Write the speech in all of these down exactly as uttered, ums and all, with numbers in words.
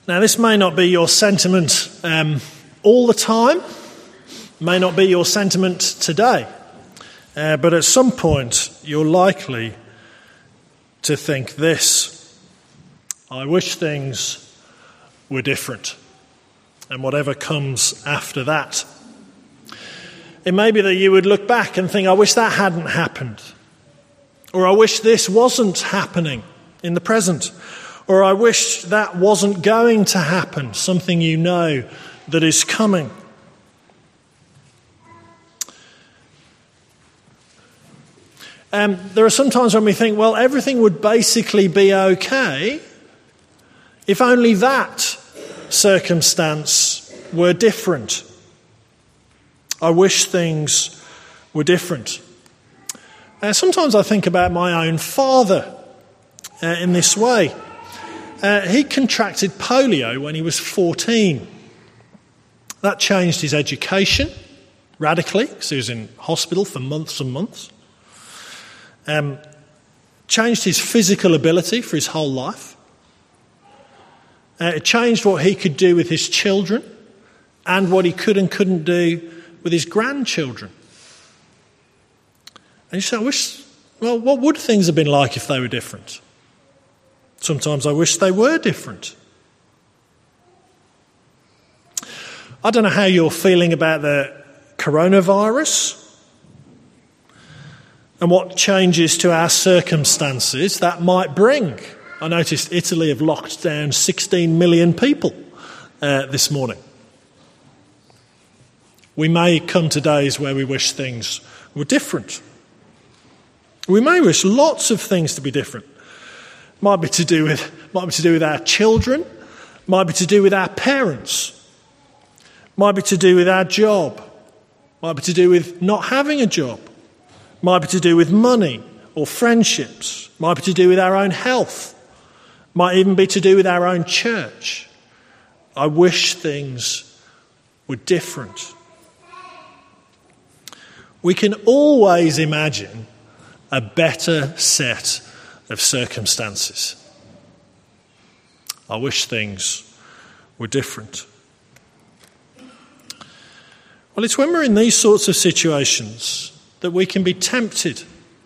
Now, this may not be your sentiment um, all the time, may not be your sentiment today, uh, but at some point you're likely to think this: I wish things were different, and whatever comes after that. It may be that you would look back and think, I wish that hadn't happened, or I wish this wasn't happening in the present, or I wish that wasn't going to happen, something you know that is coming. Um, there are some times when we think, well, everything would basically be okay if only that circumstance were different. I wish things were different. Uh, sometimes I think about my own father uh, in this way. Uh, he contracted polio when he was fourteen. That changed his education radically, because he was in hospital for months and months. Um, changed his physical ability for his whole life. Uh, it changed what he could do with his children and what he could and couldn't do with his grandchildren. And you say, I wish, well, what would things have been like if they were different? Sometimes I wish they were different. I don't know how you're feeling about the coronavirus and what changes to our circumstances that might bring. I noticed Italy have locked down sixteen million people uh, this morning. We may come to days where we wish things were different. We may wish lots of things to be different. Might be to do with, might be to do with our children, might be to do with our parents, might be to do with our job, might be to do with not having a job, might be to do with money or friendships, might be to do with our own health, might even be to do with our own church. I wish things were different. We can always imagine a better set of circumstances. I wish things were different. Well, it's when we're in these sorts of situations that we can be tempted.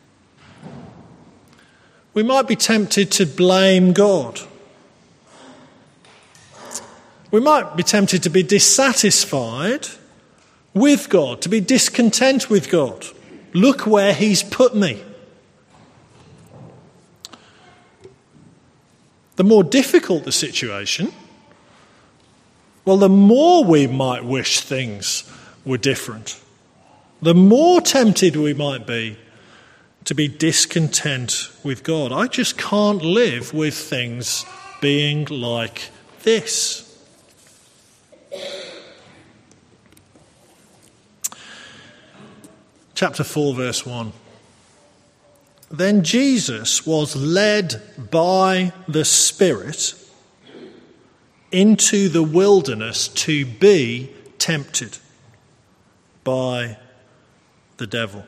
We might be tempted to blame God. We might be tempted to be dissatisfied with God, to be discontent with God. Look where He's put me. The more difficult the situation, well, the more we might wish things were different. The more tempted we might be to be discontent with God. I just can't live with things being like this. Chapter four, verse one. Then Jesus was led by the Spirit into the wilderness to be tempted by the devil.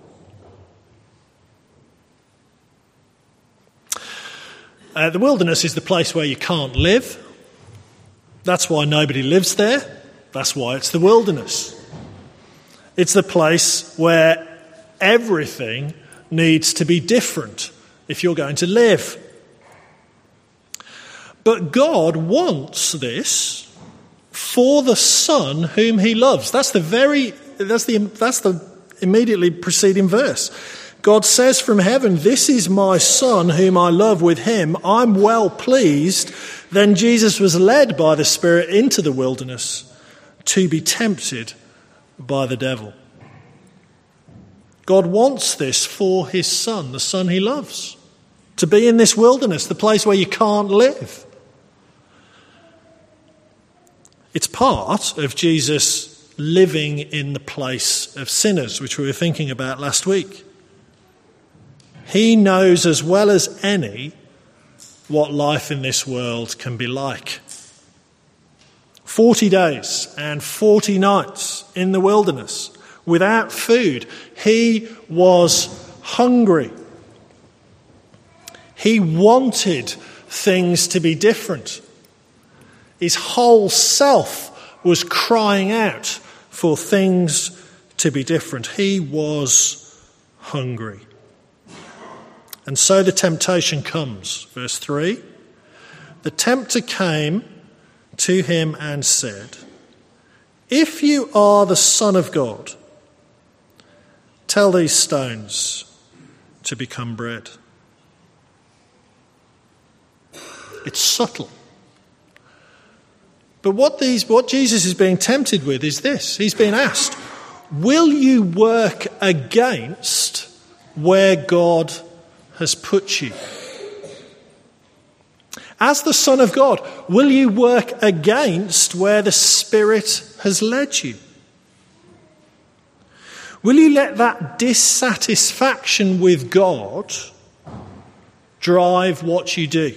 Uh, the wilderness is the place where you can't live. That's why nobody lives there. That's why it's the wilderness. It's the place where everything needs to be different if you're going to live. But God wants this for the Son whom He loves. That's the very that's the that's the immediately preceding verse. God says from heaven, "This is my Son whom I love, with Him I'm well pleased." Then Jesus was led by the Spirit into the wilderness to be tempted by the devil. God wants this for His Son, the Son He loves, to be in this wilderness, the place where you can't live. It's part of Jesus living in the place of sinners, which we were thinking about last week. He knows as well as any what life in this world can be like. Forty days and forty nights in the wilderness without food. He was hungry. He wanted things to be different. His whole self was crying out for things to be different. He was hungry. And so the temptation comes. Verse three, the tempter came to him and said, "If you are the Son of God, tell these stones to become bread." It's subtle. But what these, what Jesus is being tempted with is this. He's being asked, will you work against where God has put you? As the Son of God, will you work against where the Spirit has led you? Will you let that dissatisfaction with God drive what you do?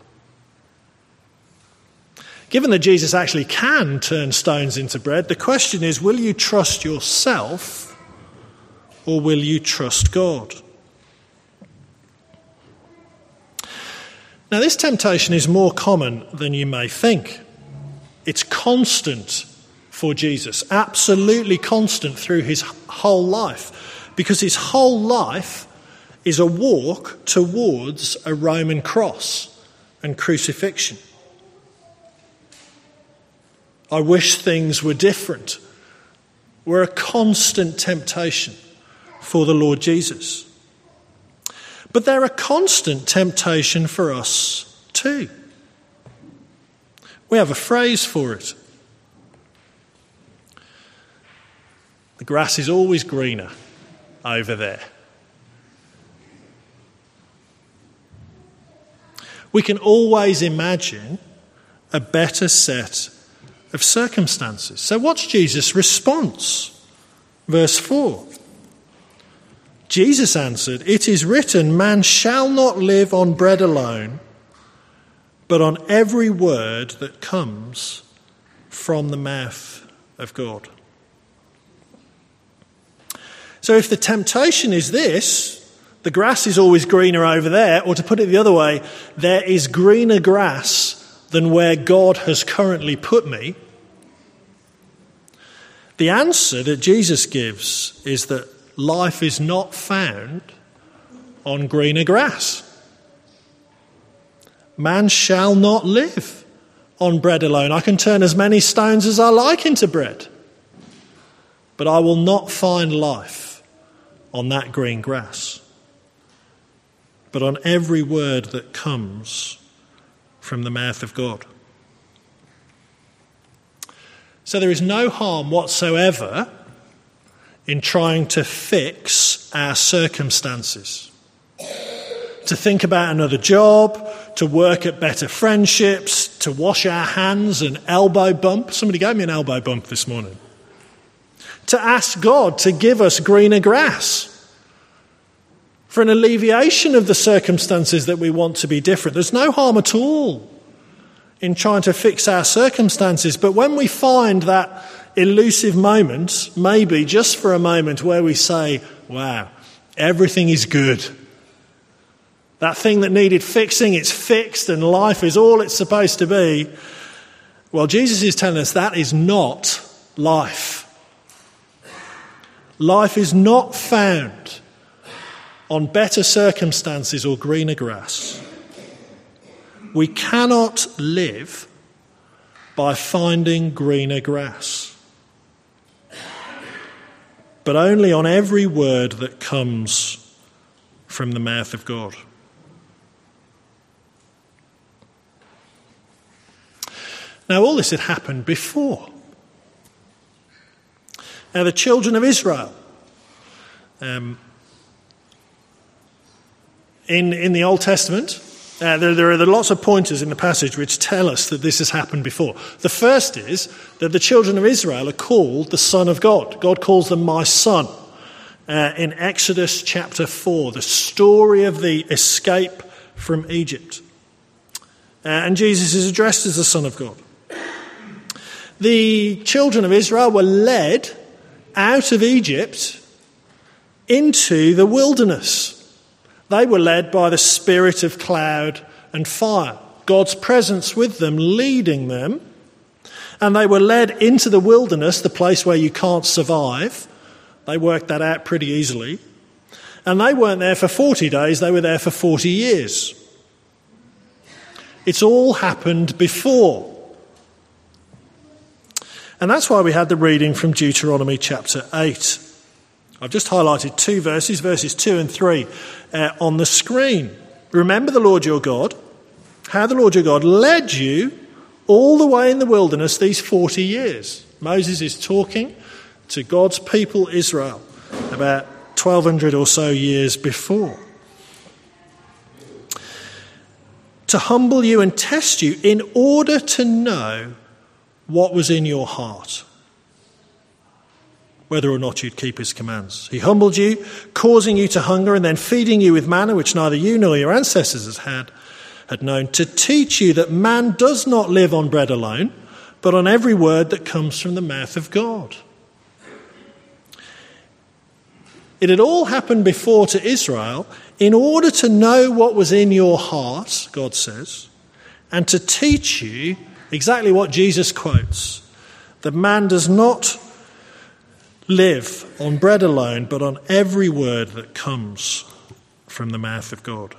Given that Jesus actually can turn stones into bread, the question is, will you trust yourself or will you trust God? Now, this temptation is more common than you may think. It's constant for Jesus, absolutely constant through his whole life, because his whole life is a walk towards a Roman cross and crucifixion. I wish things were different. We're a constant temptation for the Lord Jesus. But they're a constant temptation for us too. We have a phrase for it. The grass is always greener over there. We can always imagine a better set of circumstances. So what's Jesus' response? Verse four. Jesus answered, "It is written, man shall not live on bread alone, but on every word that comes from the mouth of God." So if the temptation is this, the grass is always greener over there, or to put it the other way, there is greener grass than where God has currently put me, the answer that Jesus gives is that life is not found on greener grass. Man shall not live on bread alone. I can turn as many stones as I like into bread, but I will not find life on that green grass, but on every word that comes from the mouth of God. So there is no harm whatsoever in trying to fix our circumstances, to think about another job, to work at better friendships, to wash our hands and elbow bump. Somebody gave me an elbow bump this morning. To ask God to give us greener grass for an alleviation of the circumstances that we want to be different. There's no harm at all in trying to fix our circumstances. But when we find that elusive moment, maybe just for a moment, where we say, wow, everything is good. That thing that needed fixing, it's fixed and life is all it's supposed to be. Well, Jesus is telling us that is not life. Life is not found on better circumstances or greener grass. We cannot live by finding greener grass, but only on every word that comes from the mouth of God. Now, all this had happened before. Now, the children of Israel, um, in, in the Old Testament, uh, there, there are lots of pointers in the passage which tell us that this has happened before. The first is that the children of Israel are called the Son of God. God calls them my son. Uh, in Exodus chapter four, the story of the escape from Egypt. Uh, and Jesus is addressed as the Son of God. The children of Israel were led out of Egypt into the wilderness. They were led by the spirit of cloud and fire, God's presence with them, leading them And they were led into the wilderness, the place where you can't survive. They worked that out pretty easily. And they weren't there for forty days, they were there for forty years. It's all happened before. And that's why we had the reading from Deuteronomy chapter eight. I've just highlighted two verses, verses two and three, uh, on the screen. Remember the Lord your God, how the Lord your God led you all the way in the wilderness these forty years. Moses is talking to God's people Israel about twelve hundred or so years before. To humble you and test you in order to know what was in your heart, whether or not you'd keep his commands. He humbled you, causing you to hunger and then feeding you with manna, which neither you nor your ancestors had, had known, to teach you that man does not live on bread alone, but on every word that comes from the mouth of God. It had all happened before to Israel in order to know what was in your heart, God says, and to teach you exactly what Jesus quotes, that man does not live on bread alone, but on every word that comes from the mouth of God.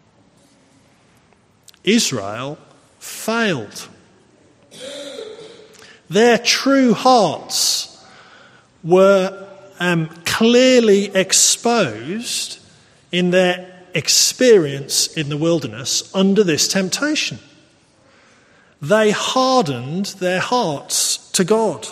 Israel failed. Their true hearts were um, clearly exposed in their experience in the wilderness under this temptation. They hardened their hearts to God.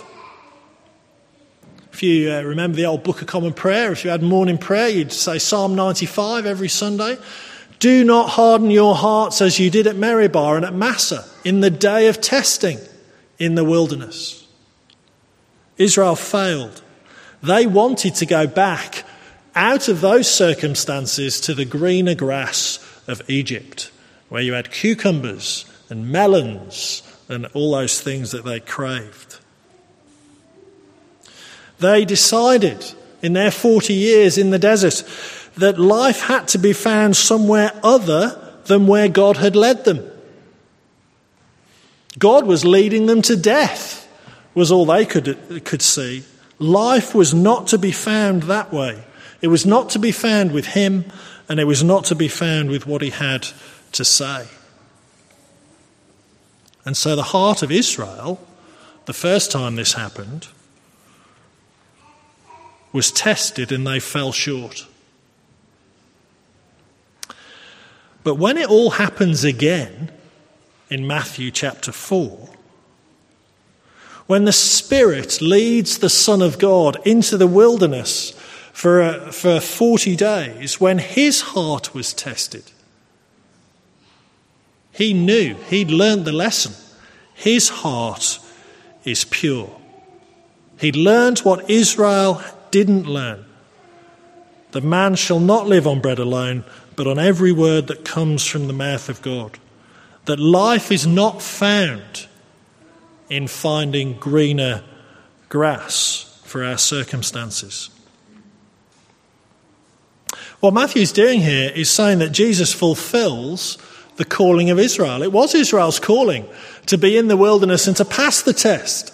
If you uh, remember the old Book of Common Prayer, if you had morning prayer, you'd say Psalm ninety-five every Sunday. Do not harden your hearts as you did at Meribah and at Massah in the day of testing in the wilderness. Israel failed. They wanted to go back out of those circumstances to the greener grass of Egypt, where you had cucumbers and melons and all those things that they craved. They decided in their forty years in the desert that life had to be found somewhere other than where God had led them. God was leading them to death, was all they could, could see. Life was not to be found that way. It was not to be found with him, and it was not to be found with what he had to say. And so the heart of Israel, the first time this happened, was tested and they fell short. But when it all happens again in Matthew chapter four, when the Spirit leads the Son of God into the wilderness for, uh, for forty days, when his heart was tested, he knew, he'd learned the lesson. His heart is pure. He'd learned what Israel didn't learn. The man shall not live on bread alone, but on every word that comes from the mouth of God. That life is not found in finding greener grass for our circumstances. What Matthew's doing here is saying that Jesus fulfills the calling of Israel. It was Israel's calling to be in the wilderness and to pass the test.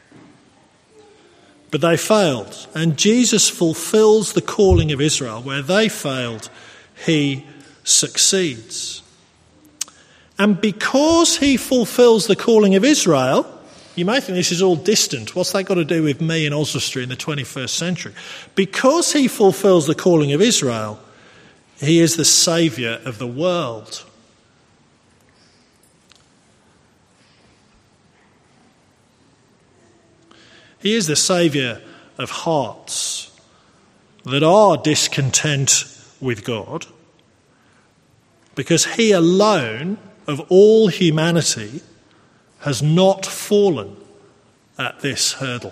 But they failed, and Jesus fulfills the calling of Israel. Where they failed, he succeeds. And because he fulfills the calling of Israel, you may think this is all distant. What's that got to do with me in Oswestry in the twenty-first century? Because he fulfills the calling of Israel, he is the saviour of the world. He is the saviour of hearts that are discontent with God, because he alone of all humanity has not fallen at this hurdle.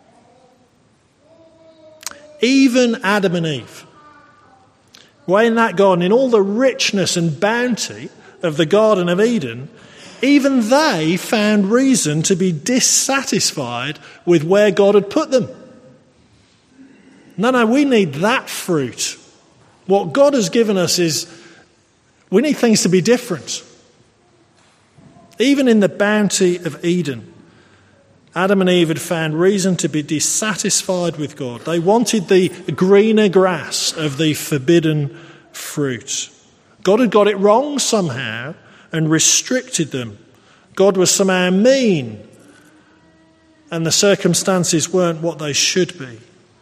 Even Adam and Eve, way in that garden, in all the richness and bounty of the Garden of Eden, even they found reason to be dissatisfied with where God had put them. No, no, we need that fruit. What God has given us is, we need things to be different. Even in the bounty of Eden, Adam and Eve had found reason to be dissatisfied with God. They wanted the greener grass of the forbidden fruit. God had got it wrong somehow and restricted them. God was somehow mean, and the circumstances weren't what they should be.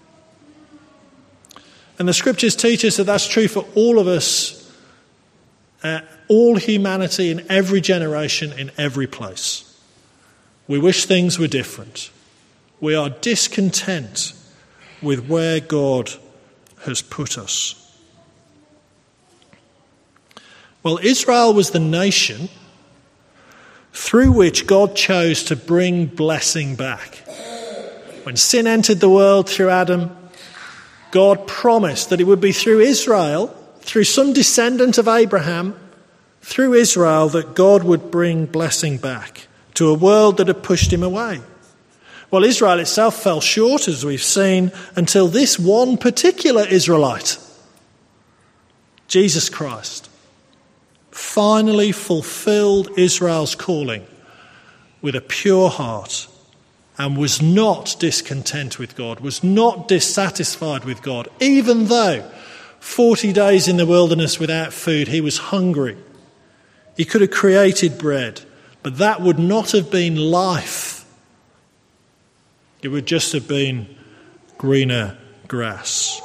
And the scriptures teach us that that's true for all of us, uh, all humanity in every generation, in every place. We wish things were different. We are discontent with where God has put us. Well, Israel was the nation through which God chose to bring blessing back. When sin entered the world through Adam, God promised that it would be through Israel, through some descendant of Abraham, through Israel, that God would bring blessing back to a world that had pushed him away. Well, Israel itself fell short, as we've seen, until this one particular Israelite, Jesus Christ, finally fulfilled Israel's calling with a pure heart and was not discontent with God, was not dissatisfied with God, even though forty days in the wilderness without food, he was hungry. He could have created bread, but that would not have been life. It would just have been greener grass.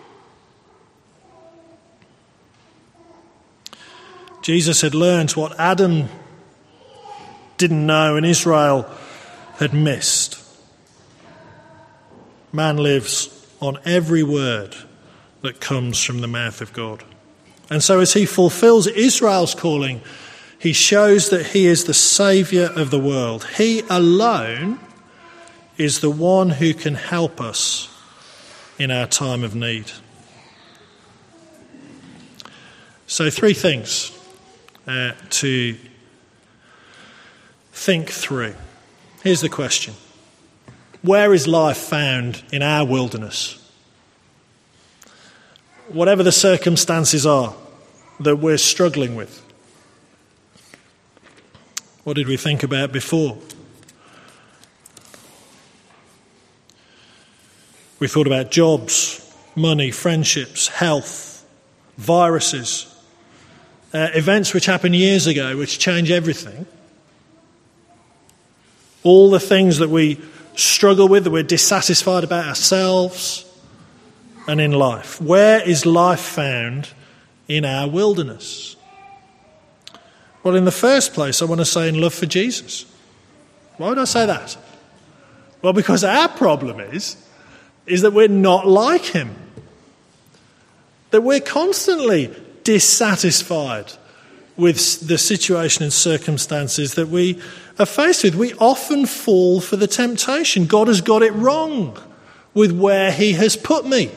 Jesus had learned what Adam didn't know and Israel had missed. Man lives on every word that comes from the mouth of God. And so as he fulfills Israel's calling, he shows that he is the saviour of the world. He alone is the one who can help us in our time of need. So three things uh, to think through. Here's the question. Where is life found in our wilderness? Whatever the circumstances are that we're struggling with. What did we think about before? We thought about jobs, money, friendships, health, viruses, uh, events which happened years ago which change everything. All the things that we struggle with, that we're dissatisfied about ourselves and in life. Where is life found in our wilderness? Well, in the first place, I want to say in love for Jesus. Why would I say that? Well, because our problem is, is that we're not like him. That we're constantly dissatisfied with the situation and circumstances that we are faced with. We often fall for the temptation. God has got it wrong with where he has put me.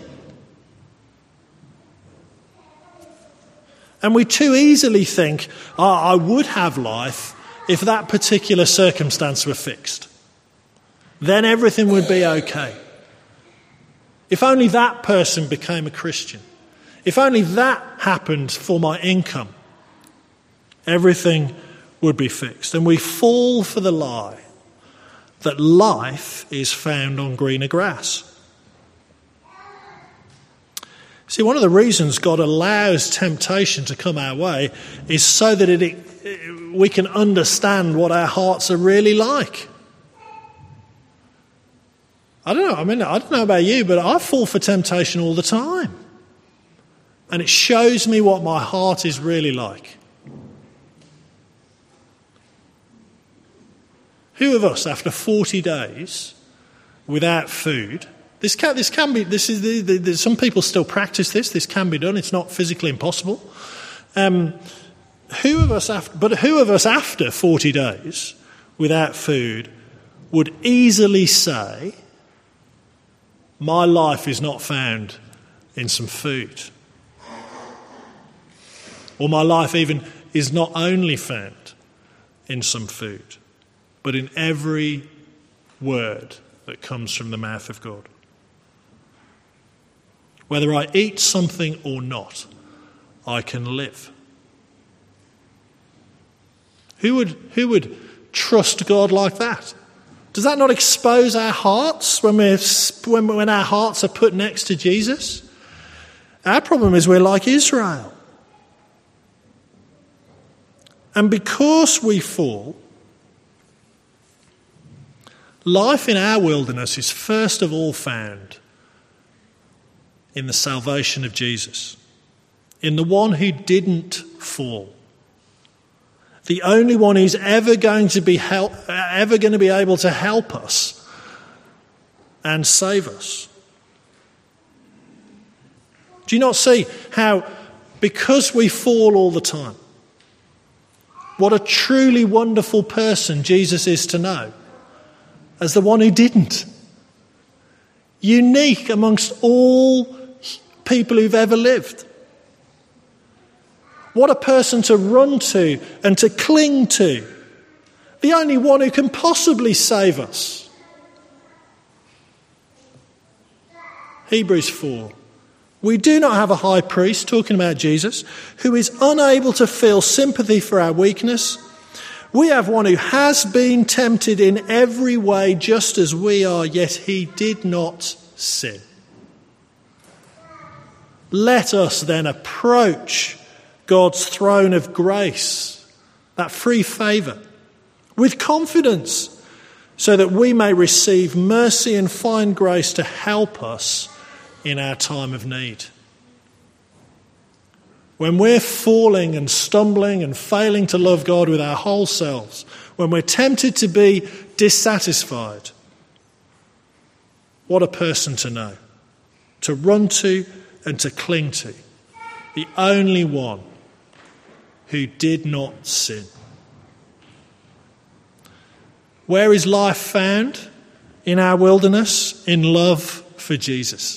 And we too easily think, oh, I would have life if that particular circumstance were fixed. Then everything would be okay. If only that person became a Christian. If only that happened for my income, everything would be fixed. And we fall for the lie that life is found on greener grass. See, one of the reasons God allows temptation to come our way is so that it, it, we can understand what our hearts are really like. I don't know, I mean, I don't know about you, but I fall for temptation all the time. And it shows me what my heart is really like. Who of us, after forty days without food, This can, this can be, this is, the, the, the, some people still practice this, this can be done, it's not physically impossible. Um, who of us after, but who of us after forty days without food would easily say, my life is not found in some food? Or my life even is not only found in some food, but in every word that comes from the mouth of God. Whether I eat something or not, I can live. Who would, who would trust God like that? Does that not expose our hearts when, we're, when, when our hearts are put next to Jesus? Our problem is we're like Israel. And because we fall, life in our wilderness is first of all found in the salvation of Jesus, in the one who didn't fall, the only one who's ever going to be help, ever going to be able to help us and save us. Do you not see how, because we fall all the time, what a truly wonderful person Jesus is to know as the one who didn't? Unique amongst all people who've ever lived. What a person to run to and to cling to. The only one who can possibly save us. Hebrews four. We do not have a high priest, talking about Jesus, who is unable to feel sympathy for our weakness. We have one who has been tempted in every way just as we are, yet he did not sin. Let us then approach God's throne of grace, that free favour, with confidence, so that we may receive mercy and find grace to help us in our time of need. When we're falling and stumbling and failing to love God with our whole selves, when we're tempted to be dissatisfied, what a person to know, to run to and to cling to, the only one who did not sin. Where is life found in our wilderness? In love for Jesus.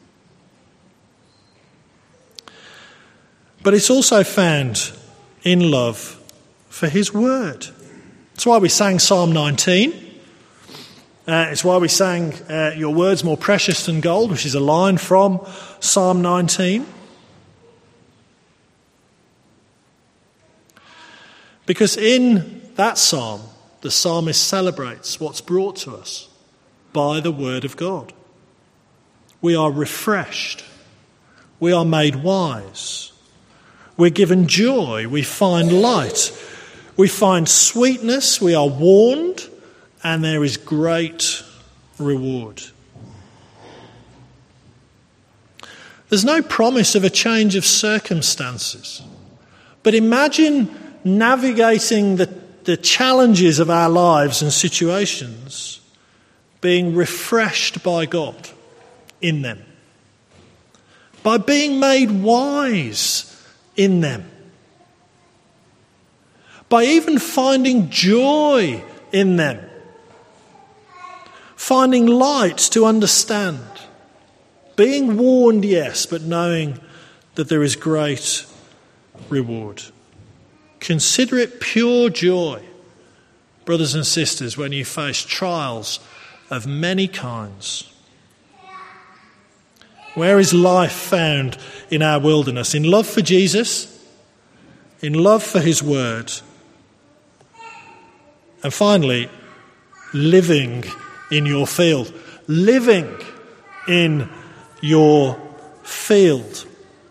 But it's also found in love for his word. That's why we sang Psalm nineteen. Uh, it's why we sang uh, Your Word's More Precious Than Gold, which is a line from Psalm nineteen. Because in that psalm, the psalmist celebrates what's brought to us by the word of God. We are refreshed. We are made wise. We're given joy. We find light. We find sweetness. We are warned. And there is great reward. There's no promise of a change of circumstances. But imagine navigating the, the challenges of our lives and situations, being refreshed by God in them, by being made wise in them, by even finding joy in them, finding light to understand, being warned, yes, but knowing that there is great reward. Consider it pure joy, brothers and sisters, when you face trials of many kinds. Where is life found in our wilderness? In love for Jesus, in love for his word, and finally, living in your field. Living in your field.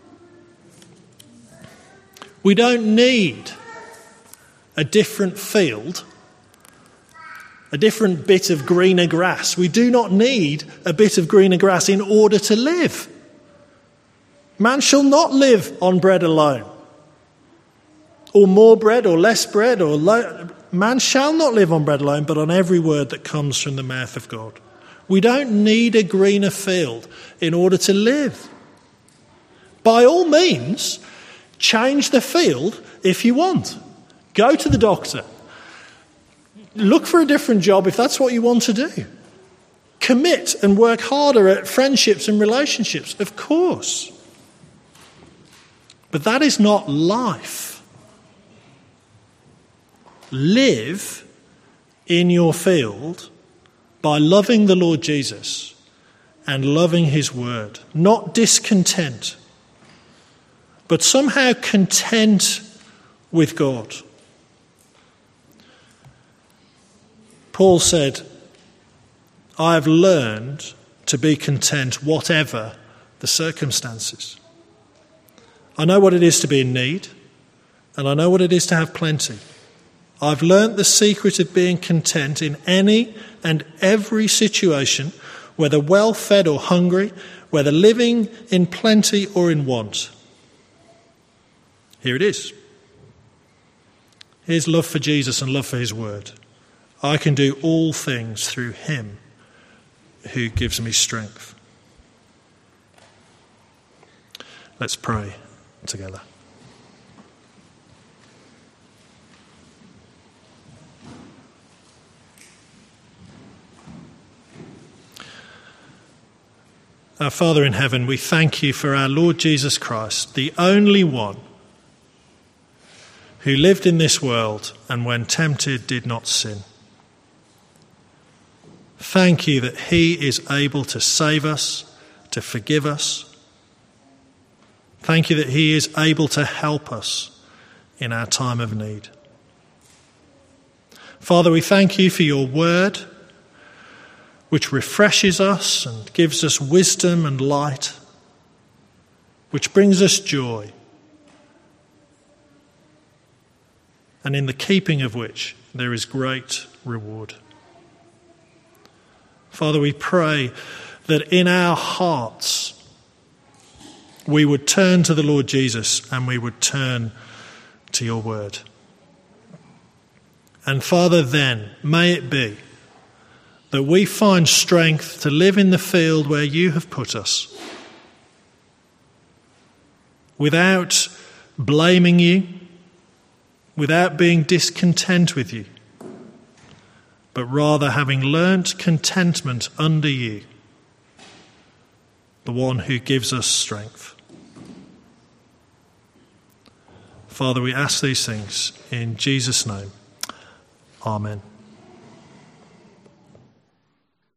We don't need a different field, a different bit of greener grass. We do not need a bit of greener grass in order to live. Man shall not live on bread alone, or more bread or less bread, or lo- man shall not live on bread alone, but on every word that comes from the mouth of God. We don't need a greener field in order to live. By all means, change the field if you want. Go to the doctor. Look for a different job if that's what you want to do. Commit and work harder at friendships and relationships, of course. But that is not life. Live in your field by loving the Lord Jesus and loving his word. Not discontent, but somehow content with God. Paul said I have learned to be content whatever the circumstances. I know what it is to be in need, and I know what it is to have plenty. I've learnt the secret of being content in any and every situation, whether well-fed or hungry, whether living in plenty or in want. Here it is. Here's love for Jesus and love for his word. I can do all things through him who gives me strength. Let's pray together. Our Father in heaven, we thank you for our Lord Jesus Christ, the only one who lived in this world and when tempted did not sin. Thank you that he is able to save us, to forgive us. Thank you that he is able to help us in our time of need. Father, we thank you for your word, which refreshes us and gives us wisdom and light, which brings us joy, and in the keeping of which there is great reward. Father, we pray that in our hearts we would turn to the Lord Jesus and we would turn to your word. And Father, then, may it be that we find strength to live in the field where you have put us, without blaming you, without being discontent with you, but rather having learnt contentment under you, the one who gives us strength. Father, we ask these things in Jesus' name. Amen.